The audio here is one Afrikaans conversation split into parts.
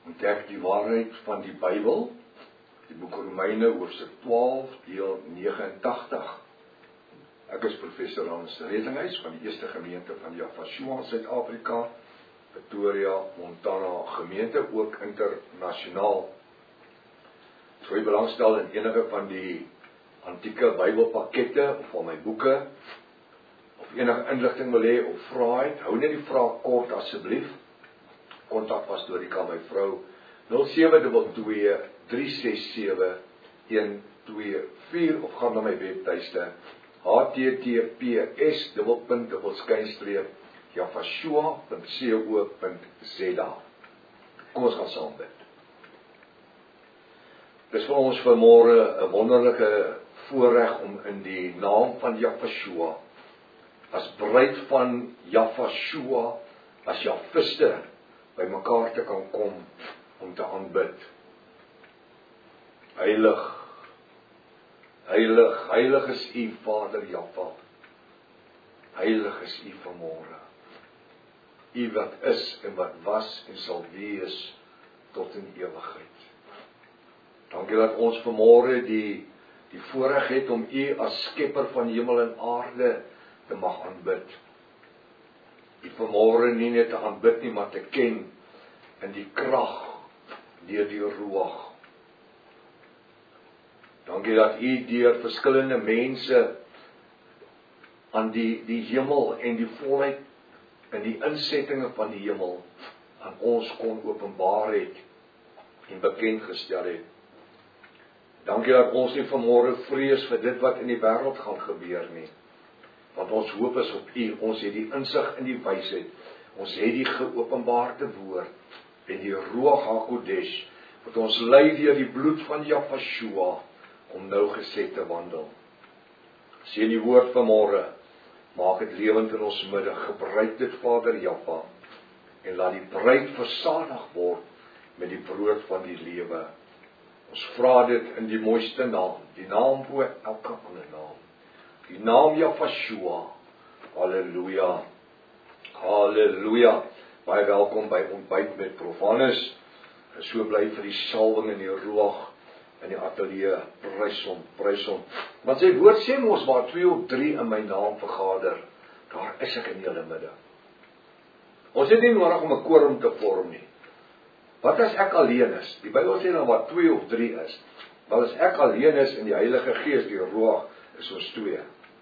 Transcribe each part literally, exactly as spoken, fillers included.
ontdek die waarheid van die Bybel, die boek Romeine hoofstuk twaalf, deel nege en tagtig. Ek is professor Hans Redinghuis van die eerste gemeente van Yafashua, Suid-Afrika, Pretoria, Montana gemeente, ook internasionaal. So jy belangstel in enige van die antieke Bybelpakkette of van my boeke, of enige inligting wil hê of vrae het, hou net die vraag kort asseblief. Kontak Pastorika, my vrou, nul sewe twee twee, drie ses sewe, een twee vier, of gaan na my webtuiste, h t t p s dubbelpunt dubbel skynstreep yafashua punt co punt za. Kom ons gaan saam bid. Dis vir ons vanmôre 'n wonderlike voorreg om in die naam van Yafashua, as bruid van Yafashua, as Jafiste, by mekaar te kan kom om te aanbid. Heilig, heilig, heilig is U, Vader Jaffa. Heilig is U vanmôre. U wat is en wat was en sal wees tot in ewigheid. Dankie dat ons vanmôre die die voorreg het om U as skepper van hemel en aarde te mag aanbid. U vanmôre nie net te aanbid nie, maar te ken in die krag deur die Ruach. Dankie dat U deur verskillende mense aan die die hemel en die volheid en die insettinge van die hemel aan ons kon openbaar het en bekend gestel het. Dankie dat ons nie vanmôre vrees vir dit wat in die wêreld gaan gebeur nie. Want ons hoop is op U, ons het die insig en die wysheid, ons het die geopenbaarde woord en die Ruach HaKodesh, wat ons lei deur die bloed van Yafashua, om nou gesed te wandel. Sien die woord vanmôre, maak dit lewend in ons midde, gebruik dit Vader Jaffa, en laat die bruid versadig word met die brood van die lewe. Ons vra dit in die mooiste naam, die naam bo elke ander naam. Die naam Yafashua. Halleluja. Halleluja. Baie welkom by Ontbyt met Prof Hannes. Ek is so bly vir die salwing en die Ruach in die ateljee. Prys hom, prys hom. Want sy woord sê mos waar twee of drie in my naam vergader, daar is ek in julle midde. Ons het nie nodig om 'n quorum te vorm nie. Wat as ek alleen is? Die Bybel sê dan wat twee of drie is. Wel as ek alleen is en die Heilige Gees, die Ruach, is ons twee.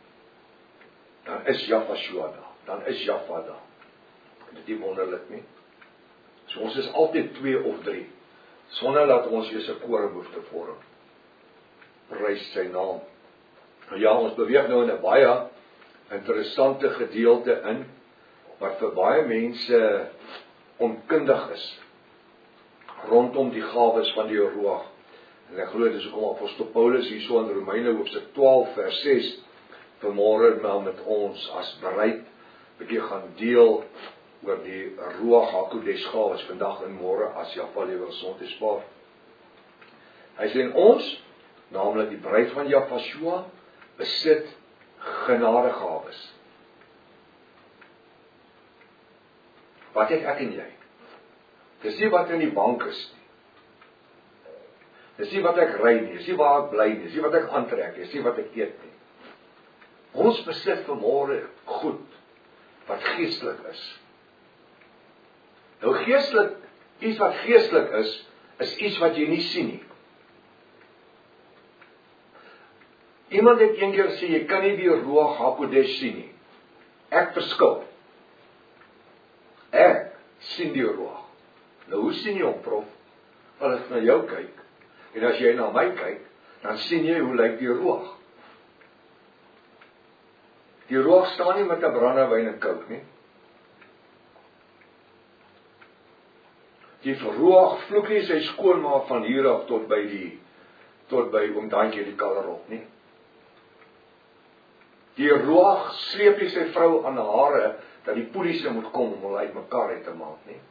Dan is Yafashua daar. Dan is Jaffa daar. Dit is wonderlik nie? So ons is altyd twee of drie, sonder dat ons eers 'n quorum hoef te vorm. Prys sy naam. Ja, ons beweeg nou in 'n baie interessante gedeelte in, wat vir baie mense onkundig is, rondom die gawes van die Ruach. En ek glo dit is hoekom Apostel Paulus hierso in Romeine hoofstuk twaalf vers ses vanmôre nou met ons as bruid 'n bietjie gaan deel oor die Ruach HaKodesh gawes vandag en môre as Jaffa lewe gesondheidspaar. Hy sê en ons, naamlik die bruid van Yafashua, besit genadegawes. Wat het ek en jy? Dis nie wat in die bank is nie. Dis nie wat ek ry nie, dis nie waar ek bly nie, dis nie wat ek aantrek nie, dis nie wat ek eet nie. Ons besit vanmôre goed wat geestelik is. Nou geestelik, iets wat geestelik is, is iets wat jy nie sien nie. Iemand het eendag gesê jy kan nie die Ruach HaKodesh sien nie. Ek verskil. Ek sien die Ruach. Nou hoe sien jy hom, Prof? Wel as ek na jou kyk, en as jy na my kyk, dan sien jy hoe lyk die Ruach. Die Ruach staan nie met 'n brandewyn en kook nie. Die Ruach vloek nie sy skoonmaak van hier af tot by die tot by oom Dantjie die Kalerop nie. Die Ruach sleep nie sy vrou aan haar hare dat die polisie moet kom om hulle uitmekaar uit te maak nie.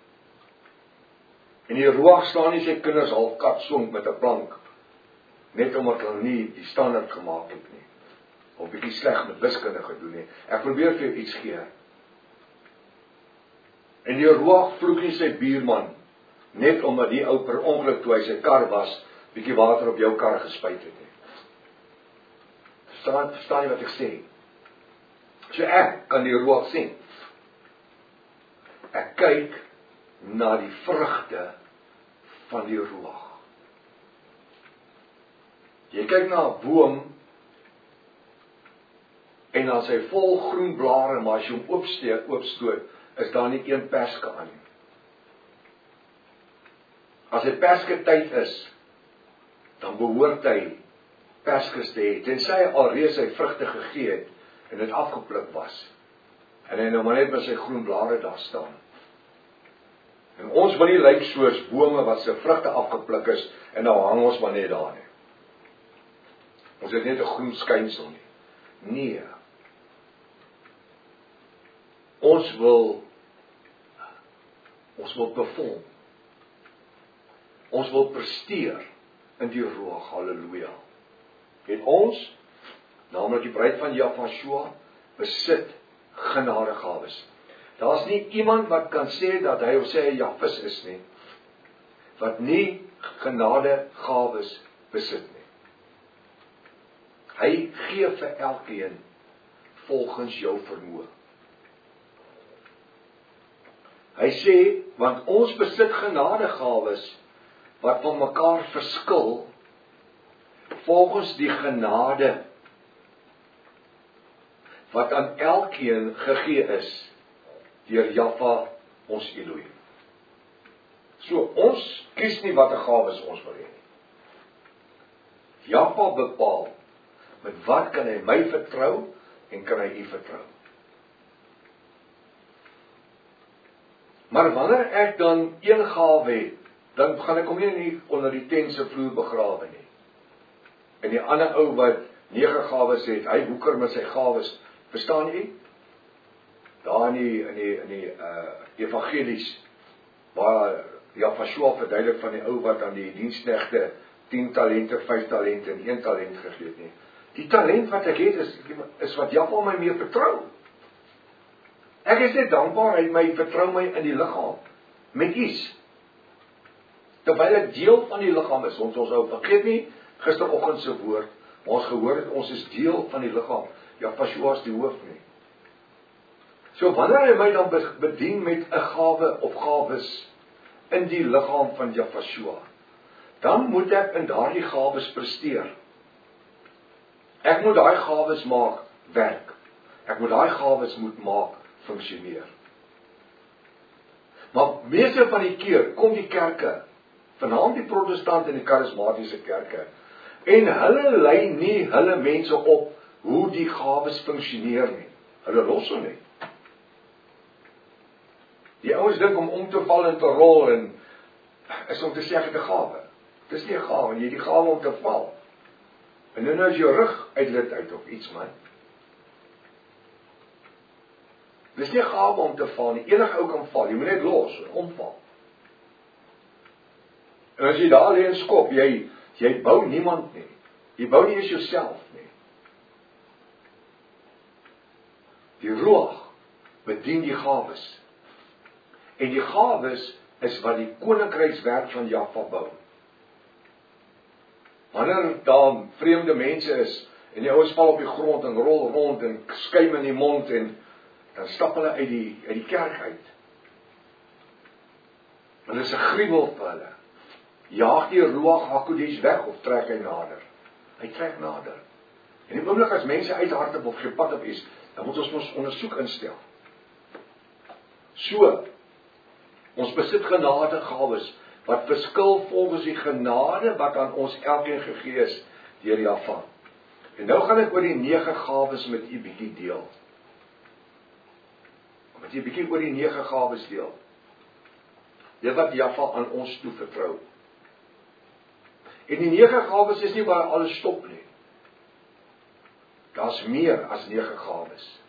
En die Ruach staan nie sy kinders half katsonk met 'n plank, net omdat hulle nie die standaard gemaak het nie. Of bietjie sleg met wiskunde gedoen nie. Ek probeer vir jou iets gee. En die Ruach vloek nie sy buurman net omdat die ou per ongeluk toe hy sy kar was, bietjie water op jou kar gespuit het nie. Verstaan, verstaan jy wat ek sê? So ek kan die ruach sien. Ek kyk na die vrugte van die ruach. Jy kyk na 'n boom en dan sy vol groen blare, maar as jy hom oopsteek, oopstoot, is daar nie een perske aan nie. As dit perske tyd is, dan behoort hy perskes te hê, tensy hy alreeds sy vrugte gegee het en dit afgepluk was. En hy nou maar net met sy groen blare daar staan. En ons wil nie lyk soos bome wat sy vrugte afgepluk is en nou hang ons maar net daar nie. Ons het net 'n groen skynsel nie. Nee. Ons wil ons wil perform. Ons wil presteer in die ruach, halleluja. En ons, naamlik die bruid van Jahshua, besit genadegawes. Daar's nie iemand wat kan sê dat hy of sy 'n Jahwis is nie, wat nie genadegawes besit nie. Hy gee vir elkeen volgens jou vermoë. Hy sê, want ons besit genadegawes wat van mekaar verskil volgens die genade wat aan elkeen gegee is deur Jahwe ons Elohim. So ons kies nie watter gawes ons wil hê nie. Jahwe bepaal met wat kan hy my vertrou en kan hy u vertrou. Maar wanneer ek dan een gawe het, dan gaan ek hom nie onder die tent se vloer begrawe nie. En die ander ou wat nege gawes het, hy woeker met sy gawes. Verstaan jy? Daar in die in die in die uh, evangelies waar Jahshua verduidelik van die ou wat aan die diensknegte tien talente, vyf talente en een talent gegee het nie. Die talent wat ek het is is wat Jahwe my mee vertrou. Ek is net dankbaar hy my vertrou my in die liggaam met iets. Terwyl ek deel van die liggaam is, ons ons ou vergeet nie gisteroggend se woord, maar ons gehoor het ons is deel van die liggaam. Jahshua is die hoof nie. So wanneer hy my dan bedien met 'n gawe of gawes in die liggaam van Jahshua, dan moet ek in daardie gawes presteer. Ek moet daai gawes maak werk. Ek moet daai gawes moet maak funksioneer. Maar meeste van die keer kom die kerke, vanaand die protestante en die charismatiese kerke, en hulle lei nie hulle mense op hoe die gawes funksioneer nie. Hulle los hom nie. Die ouens dink om om te val en te rol en is om te sê ek het 'n gawe. Dis nie 'n gawe nie, jy het die gawe om te val. En nou is jou rug uitlit uit of iets man. Dis nie 'n gawe om te val nie. Enige ou kan val. Jy moet net los en omval. En as jy daar lê en skop, jy jy bou niemand nie. Jy bou nie eens jouself nie. Die ruach bedien die gawes. En die gawes is wat die koninkrykswerk van Jahwe bou. Wanneer daar vreemde mense is en die ouens val op die grond en rol rond en skuim in die mond en dan stap hulle uit die uit die kerk uit. En dit is 'n gruwel vir hulle. Jaag die ruach hakodesh weg of trek hy nader? Hy trek nader. En die oomblik as mense uithardloop of gepad op is, dan moet ons ons ondersoek instel. So, ons besit genadegawes wat verskil volgens die genade wat aan ons elkeen gegee is deur Jahwe. En nou gaan ek oor die nege gawes met u bietjie deel. Met u bietjie oor die nege gawes deel. Dit wat Jahwe aan ons toe vertrou. En die nege gawes is nie waar alles stop nie. Daar's meer as nege gawes.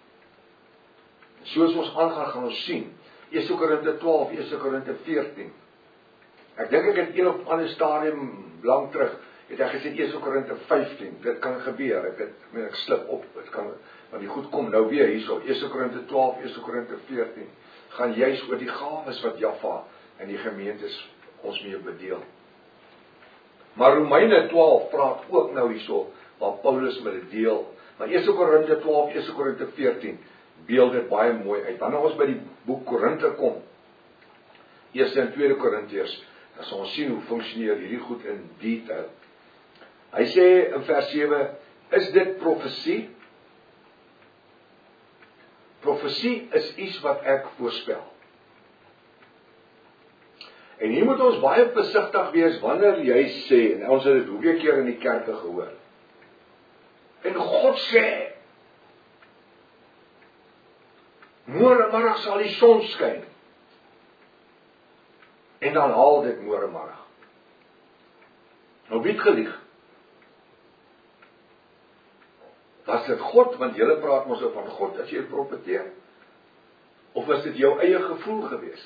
Soos ons aangaan gaan ons sien. Eerste Korinte twaalf, Eerste Korinte veertien. Ek dink ek het een op ander stadium lang terug, het ek gesê Eerste Korinte vyftien. Dit kan gebeur. Ek het ek, ek slip op. Dit kan want die goed kom nou weer hierso. Eerste Korinte twaalf, Eerste Korinte veertien gaan juis oor die gawes wat Jahwe in die gemeentes ons mee bedeel. Maar Romeine twaalf praat ook nou hierso, waar Paulus met dit deel. Maar eerste Korinte twaalf, eerste Korinte veertien, beeld dit baie mooi uit. Wanneer ons by die boek Korinte kom, eerste en tweede Korintiërs, dan sal ons sien hoe funksioneer hierdie goed in detail. Hy sê in vers sewe, is dit profesie? Profesie is iets wat ek voorspel. En hier moet ons baie versigtig wees wanneer jy sê, en ons het dit hoeveel keer in die kerke gehoor, en God sê, môremiddag sal die son skyn, en dan haal dit môremiddag. Nou wie het gelieg? Was dit God, want julle praat mos van God as jy profeteer? Of was dit jou eie gevoel gewees?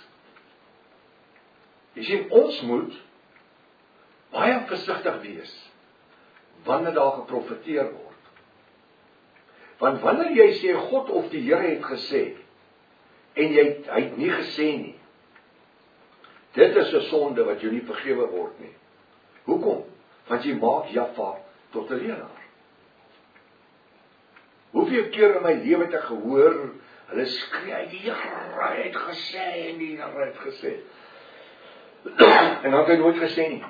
Jy sien, ons moet baie versigtig wees wanneer daar geprofeteer word. Want wanneer jy sê God of die Here het gesê en jy hy het nie gesê nie, dit is 'n sonde wat jou nie vergewe word nie. Hoekom? Want jy maak Jaffa tot 'n leenaar. Hoeveel keer in my lewe het ek gehoor, hulle skree, die Here het gesê en die Here het gesê. En dan het hy nooit gesê nie.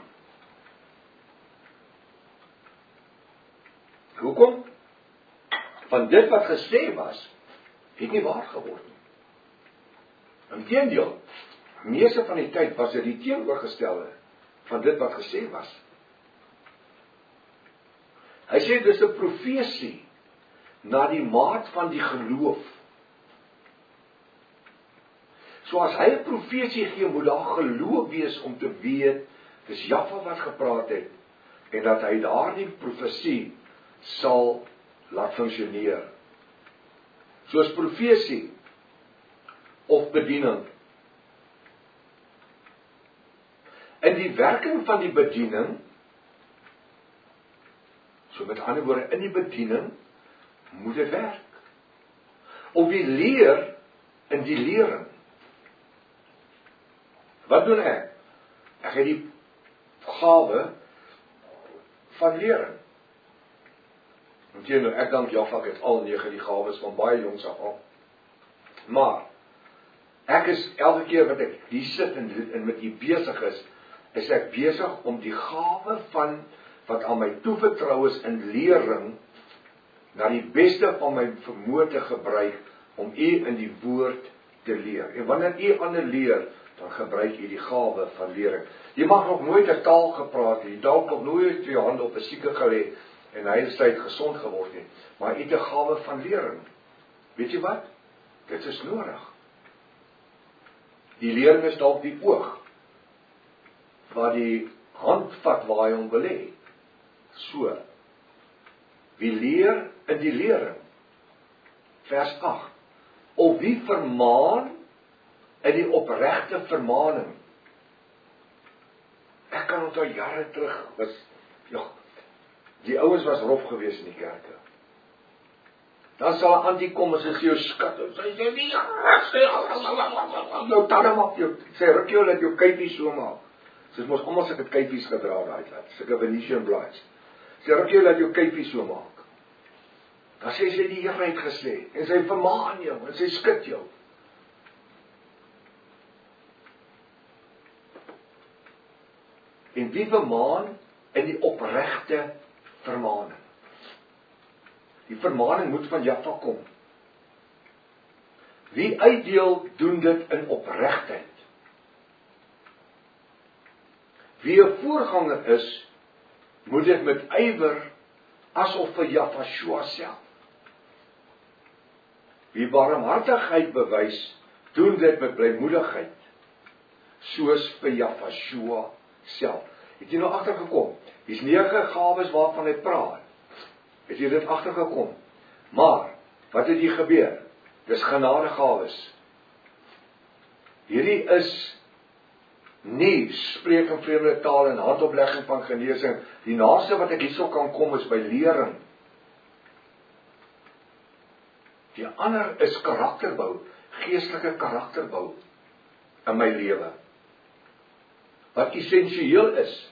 Hoekom? Want dit wat gesê was, het nie waar geword nie. Inteendeel, meeste van die tyd was dit die teenoorgestelde van dit wat gesê was. Hy sê dis 'n profesie na die maat van die geloof. So as hy 'n profesie gee, moet daar geloof wees om te weet, dis Jaffa wat gepraat het, en dat hy daardie profesie sal laat funksioneer. Soos profesie of bediening. In die werking van die bediening, so met ander woorde, in die bediening, moet dit werk. Of die leer in die lering. Wat doen ek? Ek het die gawe van lering. Want jy nou, ek dank Jaffa, ek het al nege die gawes van baie jongs af al. Maar, ek is elke keer wat ek hier sit en, en met hier besig is, is ek besig om die gawe van, wat aan my toevertrou is in lering, na die beste van my vermoë te gebruik, om u in die woord te leer. En wanneer u ander leer, dan gebruik u die gawe van lering. Jy mag nog nooit 'n taal gepraat het, jy dalk nog nooit jou hand op 'n sieke gelê, en hy het tyd gesond geword nie, maar u het 'n gawe van lering. Weet jy wat? Dit is nodig. Die lering is dalk die oog, wat die hand vat waar hy hom wil hê. So, wie leer in die lering? Vers agt. Of wie vermaan in die opregte vermaning? Ek kan onthou jare terug, was, ja, die ouens was rof gewees in die kerke. Dan sal 'n antie kom en sy gee jou skat, en sy sê, die sê, nou tande maak jou, sy ruk jou, laat jou kuipie so maak. Sy mos almal sulke kuipies gedra daai tyd, sulke Venetian blaads. Sy ruk jou, laat jou kuipie so maak. Dan sê sy, die Here het gesê, en sy vermaan jou, en sy skud jou. En wie vermaan in die opregte vermaning? Die vermaning moet van Jaffa kom. Wie uitdeel, doen dit in opregtheid. Wie 'n voorganger is, moet dit met ywer, asof vir Jaffa self. Wie barmhartigheid bewys, doen dit met blymoedigheid, soos vir Jaffa self. Het jy nou agtergekom? Hier's nege gawes waarvan hy praat. Het jy dit agtergekom? Maar, wat het hier gebeur? Dis genadegawes. Hierdie is nie spreek in vreemde taal en handoplegging van genesing. Die naaste wat ek hierso kan kom is by lering. Die ander is karakterbou, geestelike karakterbou in my lewe. wat essensieel is.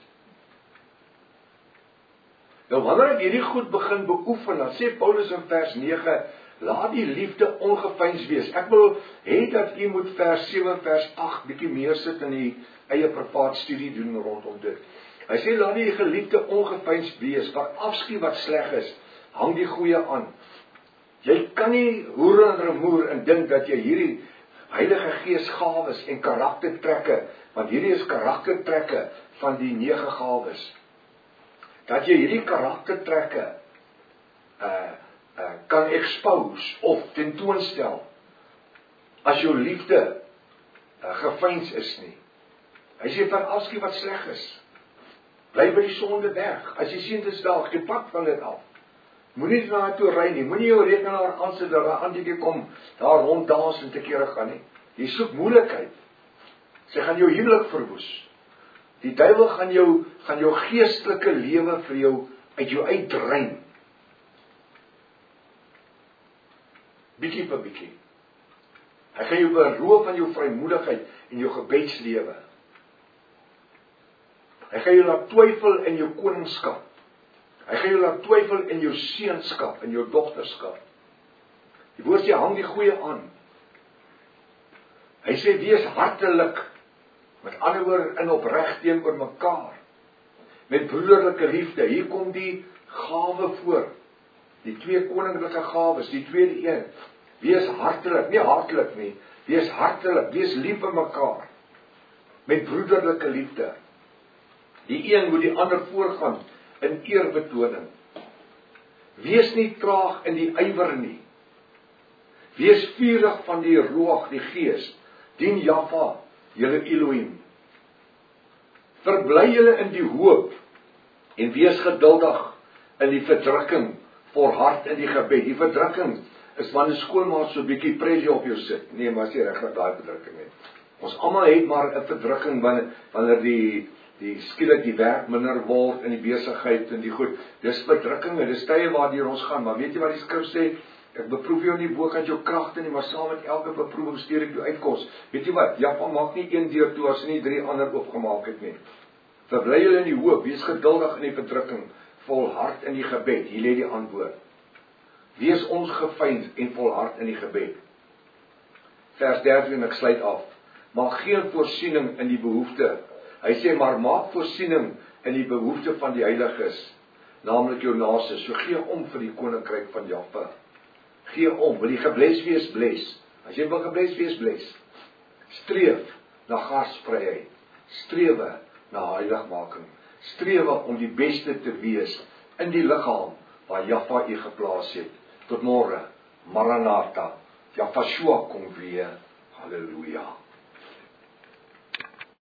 Nou wanneer ek hierdie goed begin beoefen, dan sê Paulus in vers nege, laat die liefde ongeveins wees. Ek wil hê dat u moet vers sewe, vers agt bietjie meer sit in die eie privaat studie doen rondom dit. Hy sê, laat die geliefde ongeveins wees, wat afskuw wat sleg is, hang die goeie aan. Jy kan nie hoer en remoer en dink dat jy hierdie Heilige Gees gawes en karaktertrekke, want hierdie is karaktertrekke van die nege gawes, dat jy hierdie karaktertrekke uh, uh, kan expose of tentoonstel as jou liefde uh, gefeins is nie. Hy sê van afskuw wat sleg is, bly by die sonde weg. As jy sien dit is daar, jy pak van dit af. Moenie na toe ry nie, moenie jou rekenaar aansit dat daar ander kom, daar rond dans en te kere gaan nie. Jy soek moeilikheid. Sy gaan jou huwelik verwoes. Die duiwel gaan jou, gaan jou geestelike lewe vir jou, uit jou uitdrein. Bietjie vir bietjie. Hy gaan jou beroof van jou vrymoedigheid en jou gebedslewe. Hy gaan jou laat twyfel in jou koningskap. Hy gaan jou laat twyfel in jou seunskap, in jou dogterskap. Die woord sê, hang die goeie aan. Hy sê, wees hartelik, met ander woorde in opreg teenoor mekaar, met broederlike liefde. Hier kom die gawe voor, die twee koninklike gawes, die tweede een. Wees hartelik, nie hartelik nie, wees hartelik, wees lief vir mekaar, met broederlike liefde. Die een moet die ander voorgaan, in eerbetoning. Wees nie traag in die ywer nie. Wees vurig van die roog, die gees. Dien Jahwe, julle Elohim. Verbly julle in die hoop, en wees geduldig in die verdrukking, volhard in die gebed. Die verdrukking is wanneer skoonmaak so 'n bietjie pressure op jou sit. Nee, maar as jy regtig daai verdrukking het. Ons almal het maar 'n verdrukking wanneer wanneer die die skielik die werk minder word in die besigheid en die goed. Dis verdrukkinge, dis tye waardeur ons gaan, maar weet jy wat die skrif sê? Ek beproef jou nie bokant jou kragte nie, maar saam met elke beproewing stuur ek jou uitkos. Weet jy wat? Jahwe maak nie een deur toe as hy nie drie ander oopgemaak het nie. Verbly julle in die hoop, wees geduldig in die verdrukking, volhard in die gebed. Hier lê die antwoord. Wees ongeveins en volhard in die gebed. Vers dertien, ek sluit af. Maak geen voorsiening in die behoefte. Hy sê, maar maak voorsiening in die behoefte van die heiliges, naamlik jou naaste. So gee om vir die koninkryk van Jahwe. Gee om, wil jy gebles wees, bles. As jy wil gebles wees, bles. Streef na gasvryheid. Strewe na heiligmaking. Strewe om die beste te wees in die liggaam waar Jahwe u geplaas het. Tot môre, Maranatha. Jahwe kom weer. Halleluja.